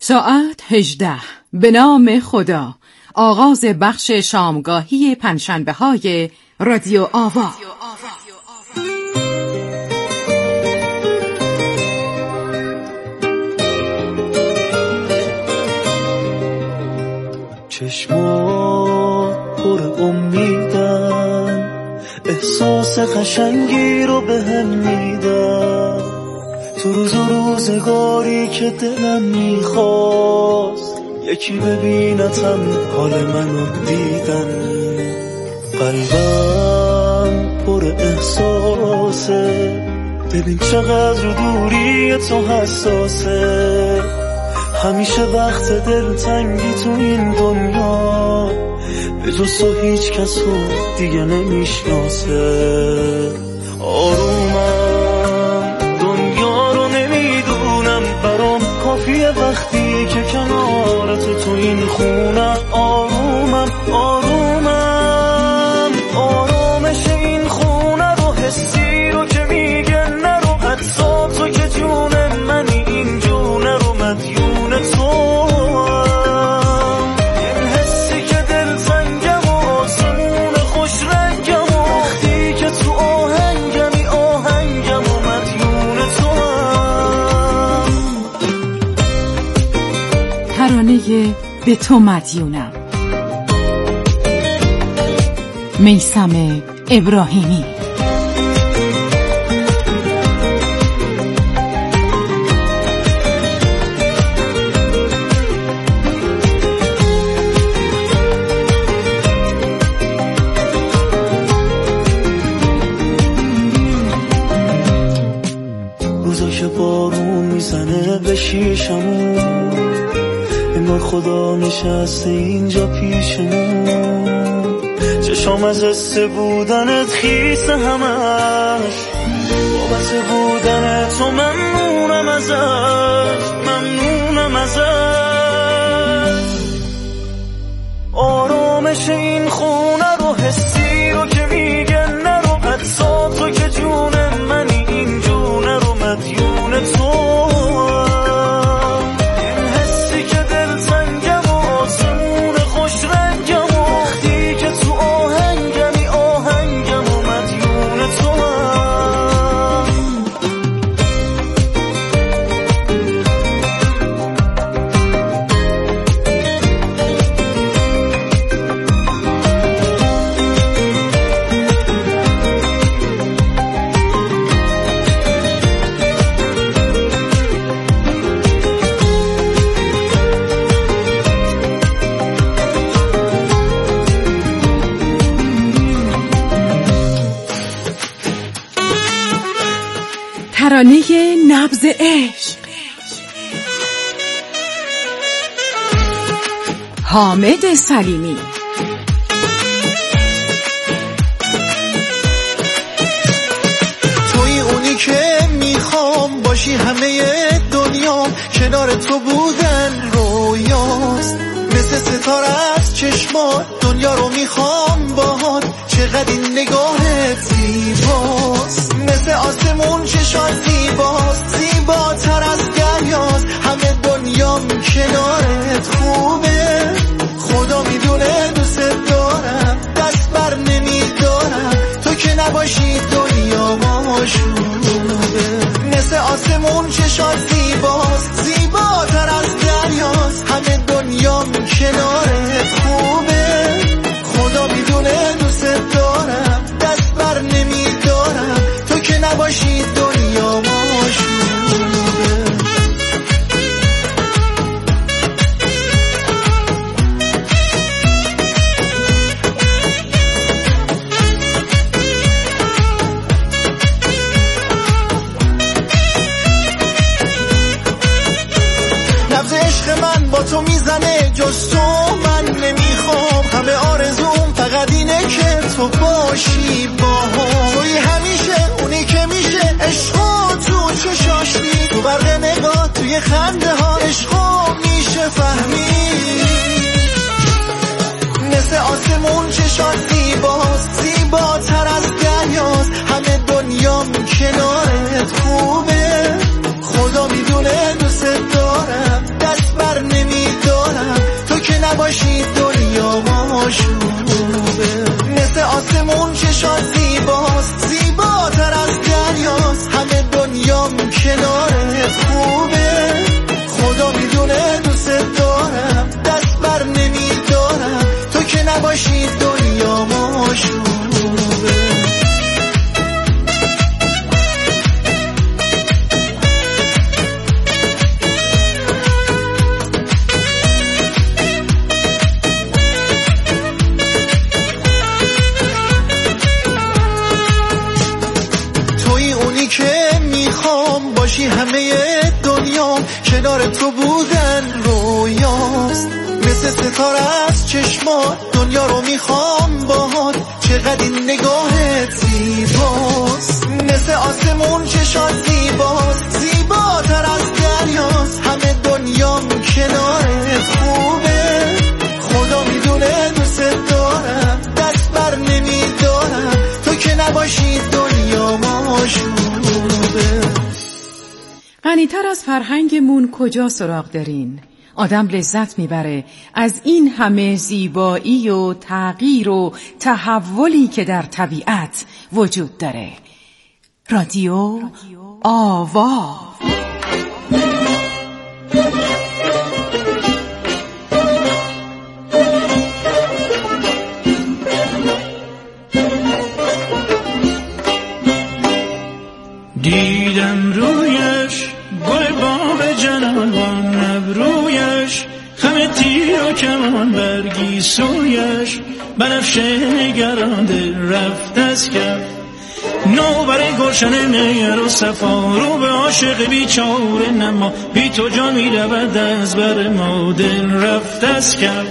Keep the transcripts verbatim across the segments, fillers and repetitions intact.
ساعت هجده. به نام خدا. آغاز بخش شامگاهی پنجشنبه های رادیو آوا. چشمات پر امیدن، احساس قشنگی رو به هم میدن. تو روز و روزگاری که دلم میخواست یکی ببینتم حال منو دیدن. قلبم پر احساسه، ببین چقدر دوری تو حساسه. همیشه وقت دلتنگی تو این دنیا به جز تو هیچ کس رو دیگه نمیشناسه. آرومم دنیا رو نمیدونم، برام کافیه وقتی که کنار تو تو این خونه. آرومم آرومم آرامش این خونه رو، حسی رو که میگه نرو، حتی تو که جون منی این جونه رو مدیون تو. این حسی که دل تنگم و آسمون خوش رنگم و وقتی که تو آهنگمی آهنگم و مدیون تو. ترانه به تو مدیونم، میثم ابراهیمی. روزا که بارون میزنه به شیشمون، انگار خدا نشسته اینجا پیشمون. چشام از حس بودنت خیسه همش، بابت بودن تو ممنونم ازش، ممنونم ازش. آرامش این خونه رو، حسی رو که میگه نرو، حتی تو که جون منی این جونه رو مدیون تو. ترانه نبض عشق، حامد سلیمی. توی اونی که میخوام باشی، همه دنیا کنار تو بودن رویاست. مثل ستاره از چشمات دنیا رو میخوام باهات، چقدر این نگاهت زیباست. مثل آسمون چشات زیباست، زیباتر از دریاست. همه دنیام کنارت خوبه، خدا میدونه دوست دارم، دست بر نمیدارم. تو که نباشی دنیا ماشوبه. مثل آسمون چشات زیباست، زیباتر از دریاست. همه دنیام کنارت خوبه، خدا میدونه دوست دارم، دست بر نمیدارم. تو که نباشی دنیا ماشوبه. نبض عشق من با تو میزنه، جز تو من نمیخوام. همه آرزوم فقط اینه که تو باشی باهام. توی همیشه اونی که میشه عشقا تو چشاش بی، تو برق نگاه توی خنده ها عشقا میشه فهمید. مثل آسمون چشات زیباست، زیباتر از دریاست. همه دنیام کنارت خوبه، خدا میدونه دوست دارم، دست بر نباشی دنیا ماشوبه. مثل آسمون چشات زیباست، زیباتر از دریاست، همه دنیام کنارت خوبه. خدا میدونه دوست دارم، دست بر نمیدارم، تو که نباشی دنیا ماشوبه. همه دنیا کنار تو بودن رویاست، مثل ستاره از چشمات دنیا رو میخوام باهات، چقدر این نگاهت زیباست. مثل آسمون چشات زیباست، زیباتر از دریاست، همه دنیام کنارت خوبه. خدا میدونه دوست دارم، دست بر نمیدارم، تو که نباشی دنیا ماشوبه. غنی‌تر از فرهنگمون کجا سراغ دارین؟ آدم لذت میبره از این همه زیبایی و تغییر و تحولی که در طبیعت وجود داره. رادیو آوا. دیدم رویش گل باب جنان، ابرویش خم تیر و کمان، برگی سویش بنفشه نگرانده رفت از کف. نوبر گلشن مهر و صفا، رو به عاشق بیچاره نما، بی تو جا می رود از بر ما، دل رفت از کف.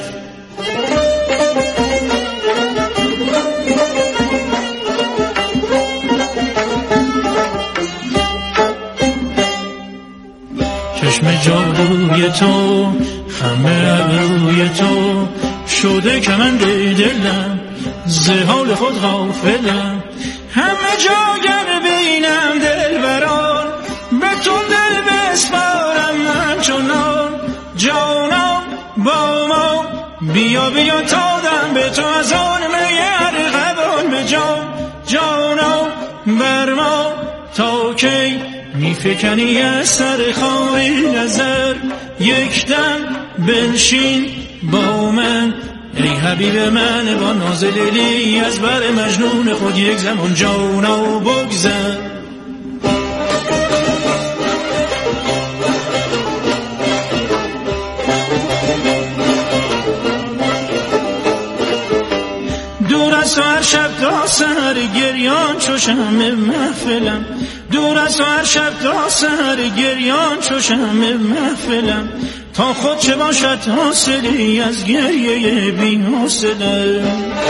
چشم جادوی تو، خم ابروی تو، شده کمند دلم، ز حال خود غافلم. همه جا گر بینم دلبران، به تو دل بسپارم همچنان. جانم با ما بیا بیا تا دم به تو، از آن می ارغوان به جان. جانم بر ما تا کی میفکنی از سر خواهی نظر، یک دم بنشین با من ای حبیب من، با ناز لیلی از بر مجنون خود یک زمان جانا بگذر. دور از تو هر شب تا سحر گریان چو شمع محفلم، دور از تو هر شب تا سحر گریان چو شمع محفلم. تا خود چه باشد حاصلی از گریه بی حوصله.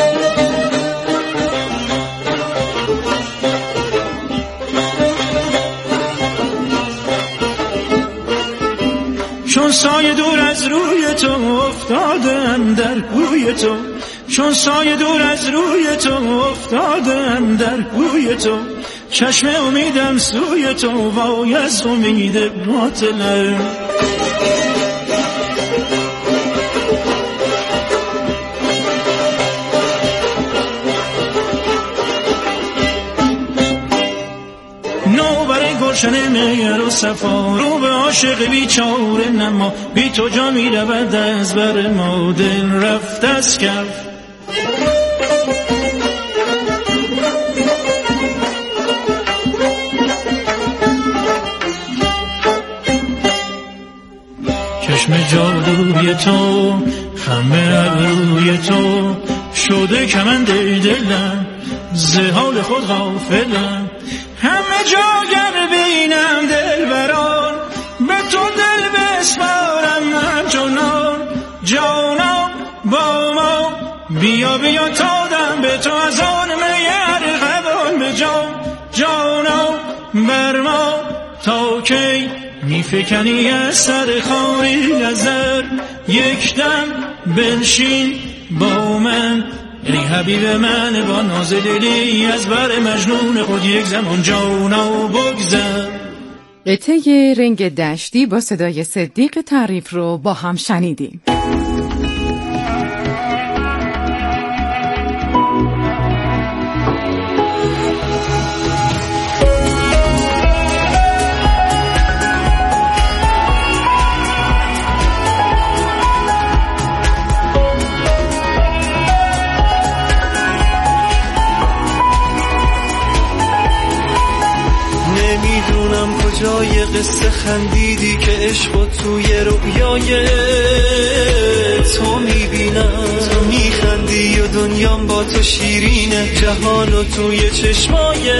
چون سایه دور از روی تو افتادم در کوی تو، چون سایه دور از روی تو افتادم در کوی تو. چشم امیدم سوی تو، وای از امید باطلم. نوبر گلشن مهر و صفا، رو به عاشق بیچاره نما، بی تو جا می رود از بر ما، دل رفت از کف. چشم جادوی تو، خم ابروی تو، شده کمند دلم، ز حال خود غافلم. همه جا گر بینم دلبران، به تو دل بسپارم همچنان. جانم با ما بیا بیا تا دم به تو، از آن می ارغوان به جان. جانم بر ما تا کی میفکنی از سر خواهی نظر، یک دم بنشین با من ای حبیب من، با ناز لیلی از بر مجنون خود یک زمان جانا بگذر. قطعه رنگ دشتی با صدای صدیق تعریف رو با هم شنیدیم. قصه خندیدی که عشق توی رویای تو میبینم. تو میخندی و دنیام با تو شیرینه، جهانو توی چشمای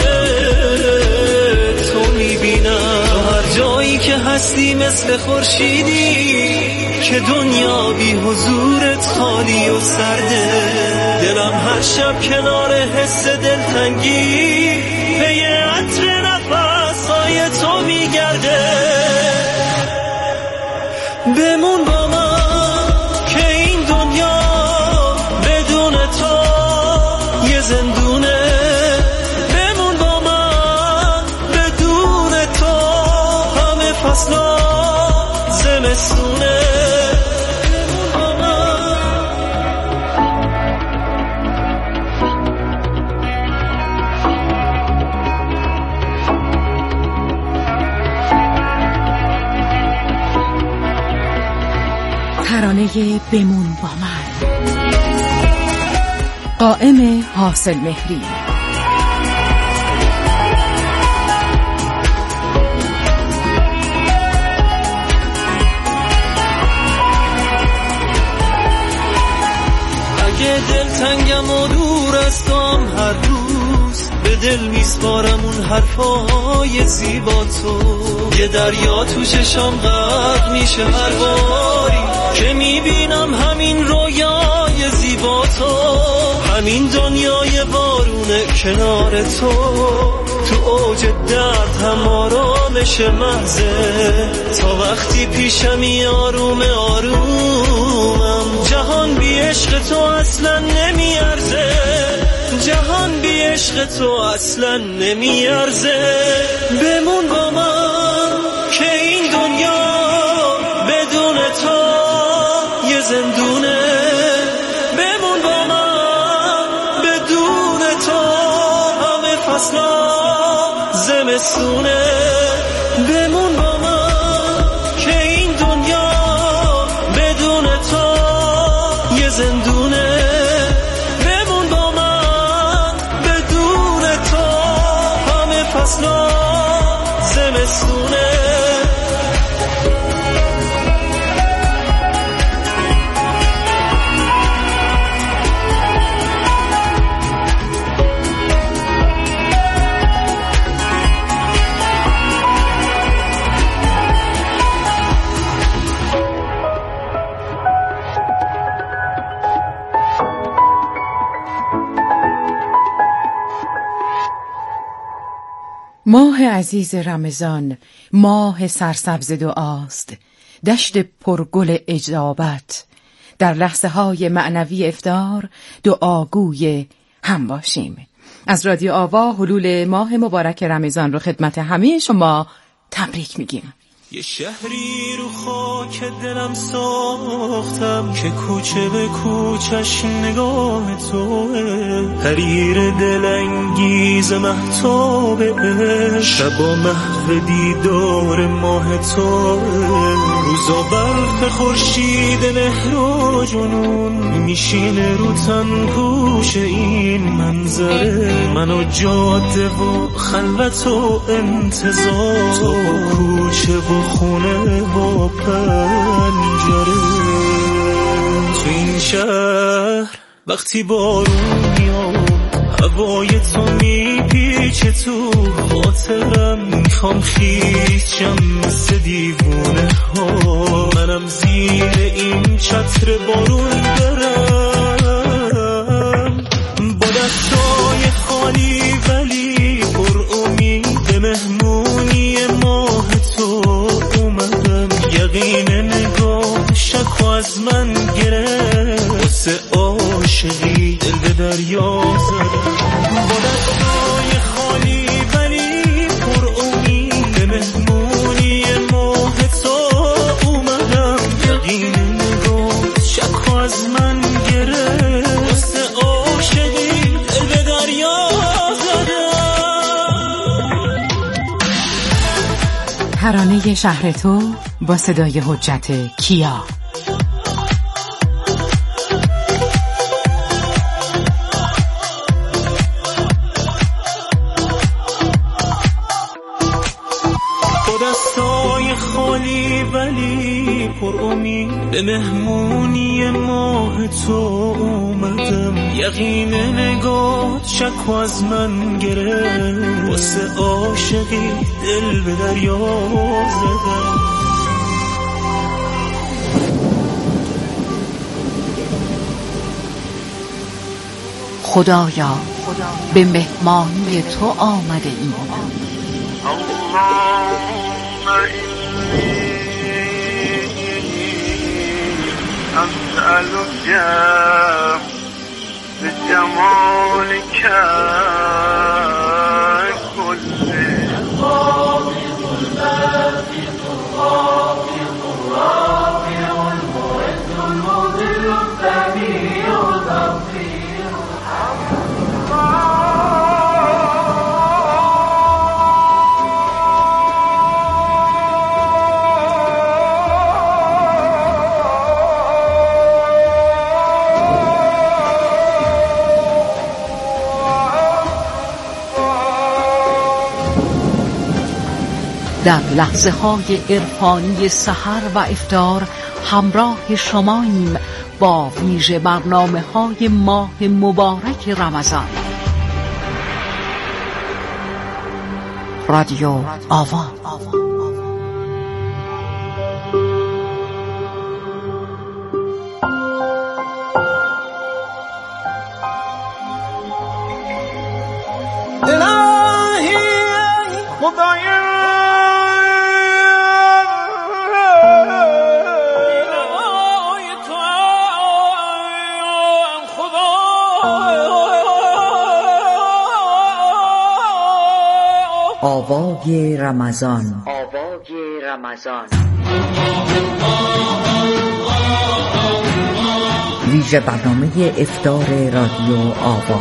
تو میبینم. تو هر جایی که هستی مثل خورشیدی که دنیا بی حضورت خالی و سرده. دلم هر شب کنار حس دلتنگی به یه عطر نفسای تو میگرده. بمون با من که این دنیا بدون تو یه زندونه. بمون با من بدون تو همه فصلا زمستونه. ترانه بمون با من، قائم حاصل مهری. اگه دلتنگم و دور از توام هر روز به دل میسپارم اون حرفای زیبا تو. یه دریا تو چشام غرق میشه هر باری که میبینم همین رویای زیبا تو. همین دنیای بارونه کنار تو، تو اوج درد هم آرامش محضه. تا وقتی پیشمی آروم آرومم، جهان بی عشق تو اصلا نمیارزه. جهان بی عشق تو اصلا نمیارزه. بمون با من که این دنیا بدون تو یه زندونه. بمون با من بدون تو همه فصلا زمستونه. بمون با من که این دنیا بدون تو یه زندونه. بمون با من بدون تو همه فصلا زمستونه. ماه عزیز رمضان، ماه سرسبز دعاست، دشت پرگل اجابت. در لحظه های معنوی افطار دعاگوی هم باشیم. از رادیو آوا حلول ماه مبارک رمضان رو خدمت همه شما تبریک میگیم. یه شهری رو خاک دلم ساختم که کوچه به کوچش نگاه توه. حریر دلانگیز مهتاب عشق، شبا محو دیدار ماه توه. روزا برف خورشید مهر و جنون میشینه رو تن پوش این منظره. من و جاده و خلوت و انتظار، تو کوچه و خونه و پنجره. تو این شهر وقتی بارون میاد، هوای تو میپیچه تو خاطرم. میخوام خیز شم مثل دیوونه ها، منم زیر این چتر بارون برم. با دستای خالی ولی پر امید مهمونی ماه تو اومدم. یقین نگاه شک از من گرفت، واسه عاشقی دل به دریا زدم. با دستای خالی ولی پر امید مهمونی ماه تو اومدم. یقین نگاه شک از من گرفت، واسه عاشقی دل به دریا زدم. ترانه شهر تو با صدای حجت کیا. با دستای پر امید به مهمونی ماه تو اومدم. یقین نگاه شک از من گرفت، واسه عاشقی دل به دریا زدم. خدایا به مهمانی تو آمده ایم. اللهم أسألك بجمالك در لحظه های عرفانی سحر و افطار همراه شماییم با ویژه برنامه های ماه مبارک رمضان. رادیو آوا. آوای رمضان. آوای رمضان. ویژه برنامه افطار رادیو آوا.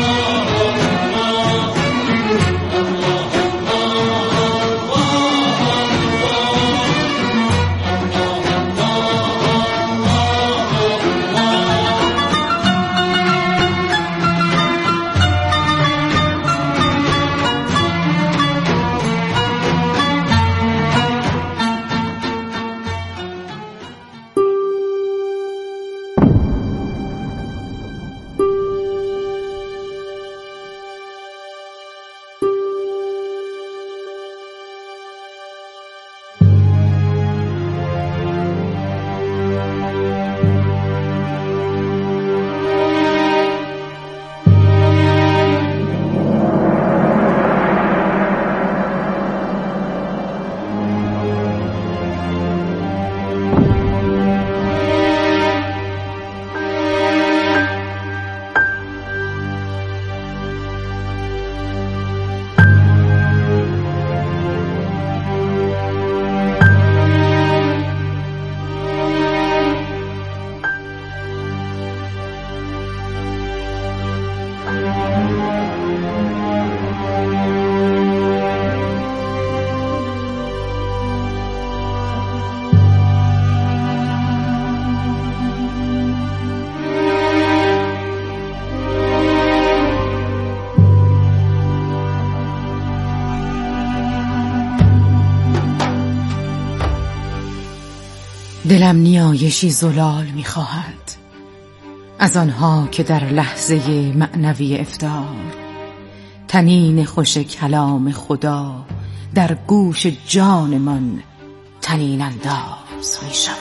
دلم نیایشی زلال می‌خواهد از آنها که در لحظه معنوی افطار تنین خوش کلام خدا در گوش جانمان تنین انداز می‌شود.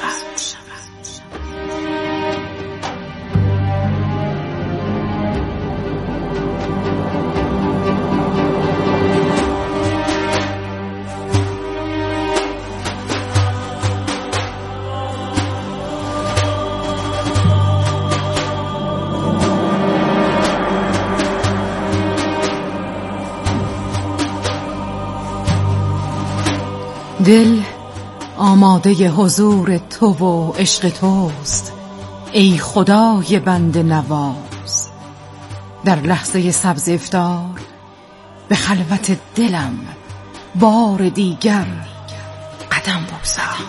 دل آماده حضور تو و عشق توست ای خدای بنده نواز. در لحظه سبز افطار به خلوت دلم بار دیگر قدم بگذار.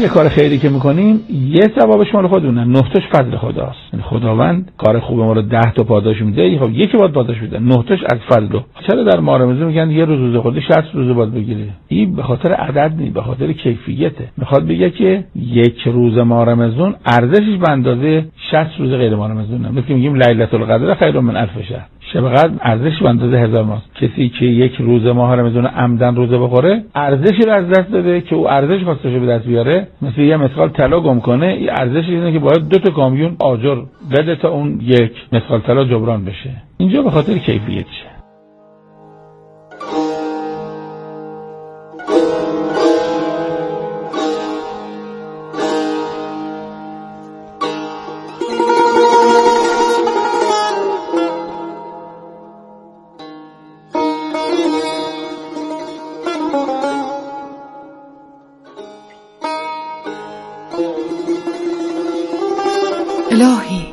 یه کار خیری که میکنیم یه ثوابش مال خودمونه، نه تاش فضل خداست. یعنی خداوند کار خوب ما رو ده تا پاداش میده، خب یکی باید پاداش بده، نه تاش از فضل. چرا در ماه رمضان میگن یه روز روزه خودی شصت روزه باید بگیری؟ این به خاطر عدد نیست، به خاطر کیفیته. میخواد بگه که یک روز ماه رمضان ارزشش به اندازه شصت روز غیر ماه رمضانه. مثل میگیم لیلة القدر خیر من الف شهر، شب قدر ارزشش به اندازه هزار ماه. کسی که یک روز ماه رمضان عمدن روزه بخوره ارزشی رو از دست داده که او ارزش خواستش به دست بیاره. مثل یه مثقال طلا گم کنه، این ارزش اینه که باید دو تا کامیون آجر بده تا اون یک مثقال طلا جبران بشه. اینجا به خاطر کیفیتشه. الهی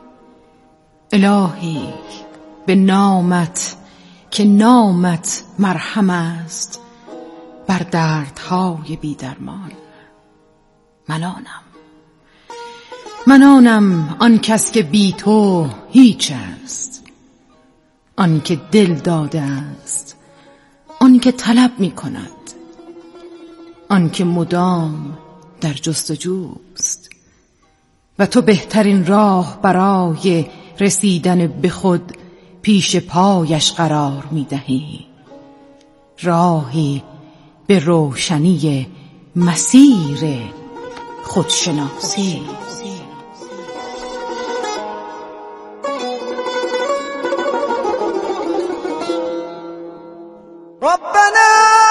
الهی به نامت که نامت مرهم است بر دردهای بی درمان. من آنم من آنم آن کس که بی تو هیچ است، آن که دل داده است، آن که طلب می کند، آن که مدام در جستجوست و تو بهترین راه برای رسیدن به خود پیش پایش قرار می دهی، راهی به روشنی مسیر خودشناسی. ربنا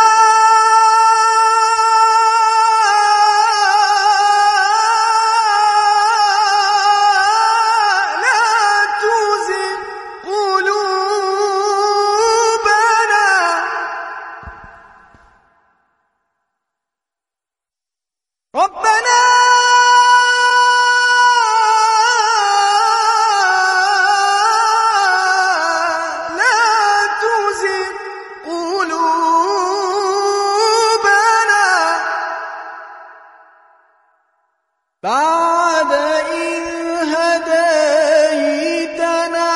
ربنا لا تزغ قلوبنا بعد إذ هديتنا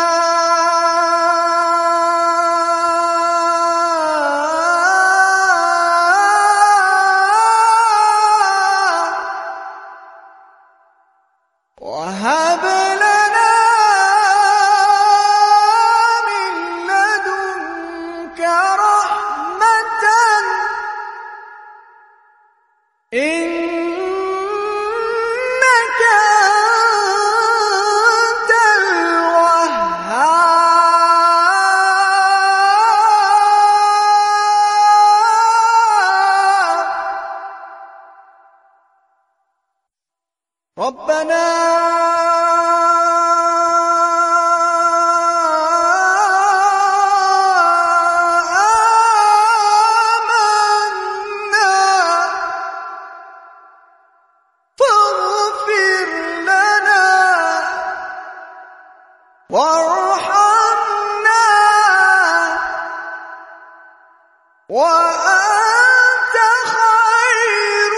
وهب لنا من لدنك رحمة إنك أنت الوهاب. ربنا آمنا فاغفر لنا وارحمنا وأنت خير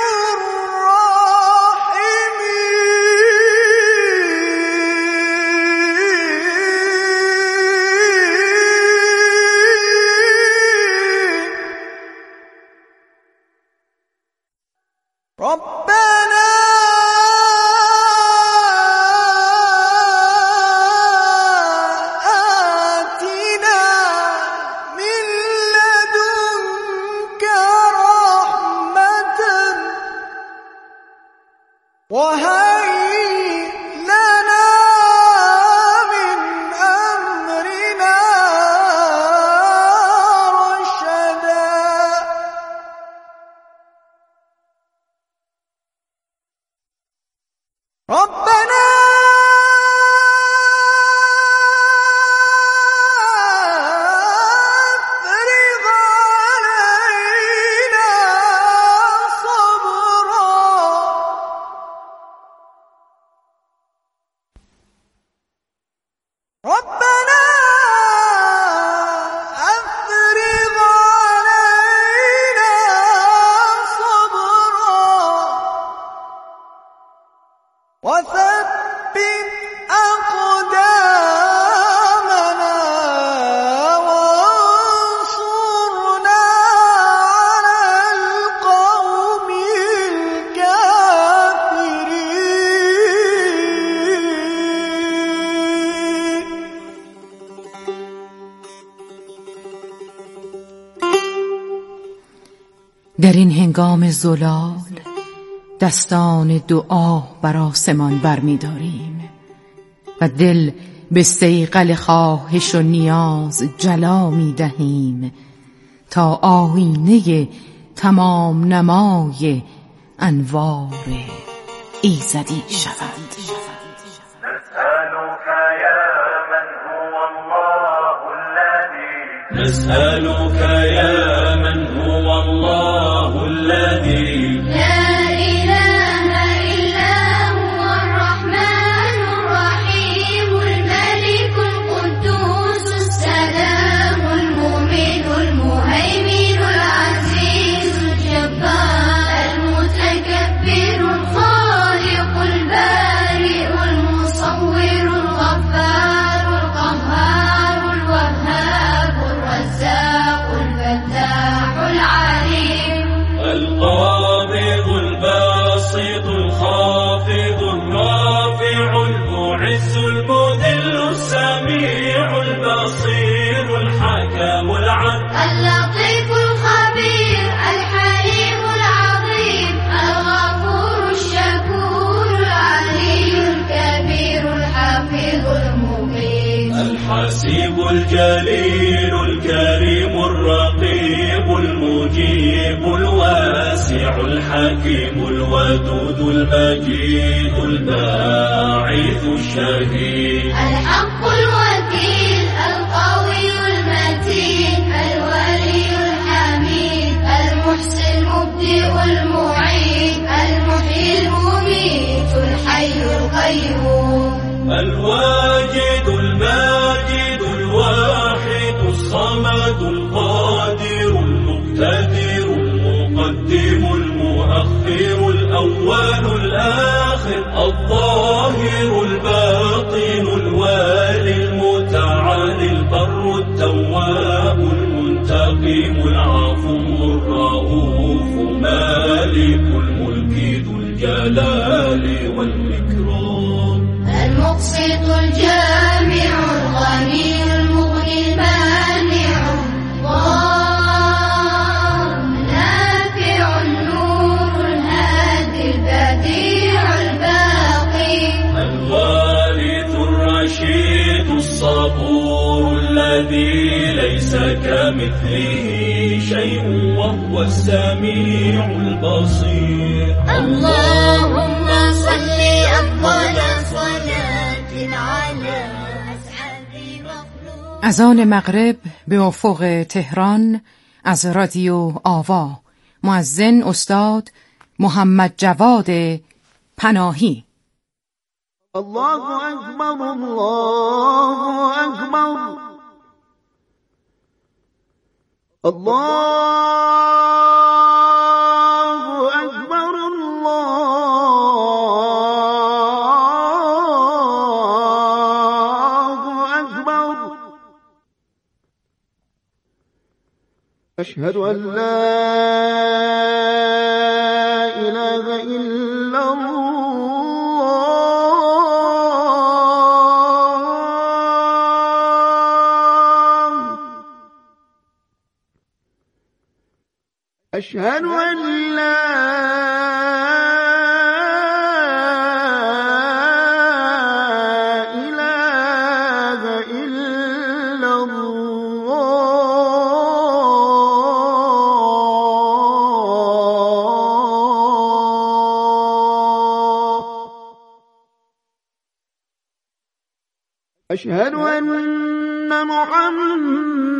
ربنا آتنا من لدنك در این هنگام زلال دستان دعا بر آسمان برمی داریم و دل به صیقل خواهش و نیاز جلا می دهیم تا آینه تمام نمای انوار ایزدی شود. نسألك يا من هو الله الذي لا إله إلا هو الرحمن الرحيم الملك القدوس السلام المؤمن المهيمن العزيز الجبار المتكبر الخالق البارئ المصور الغفار القهار الوهاب الرزاق الفتاح العليم القابض الباسط الخافض الرافع المعز المذل السميع البصير الحكم العدل اللطيف الخبير الحليم العظيم الغفور الشكور العلي الكبير الحفيظ المبين الحسيب الجليل الكريم الرقيب المجيب الواسع الحكيم الودود المجيد الباعث الشهيد الحق الوكيل القوي المتين الولي الحميد المحسن المبدئ المعيد المحيي المميت الحي القيوم الواجد الماجد الواحد الصمد القادر المقتدر المقدم المؤخر الأول الآخر الظاهر الباطن الوالي المتعالي البر التواب المنتقم العفو الرؤوف مالك الملك ذو الجلال والإكرام المقسط الجامع الغني المغني المانع الضار النافع النور الهادي البديع الباقي الوارث الرشيد الصبور الذي ليس كمثله شيء وهو السميع البصير اللهم صل أفضل صلاة على أسعد مخلوق. از آن مغرب به افق تهران از رادیو آوا، مؤذن استاد محمد جواد پناهی. الله أكبر الله أكبر الله أكبر الله أكبر أشهد أن لا إله إلا الله أشهد أن لا إله إلا الله أشهد أن محمد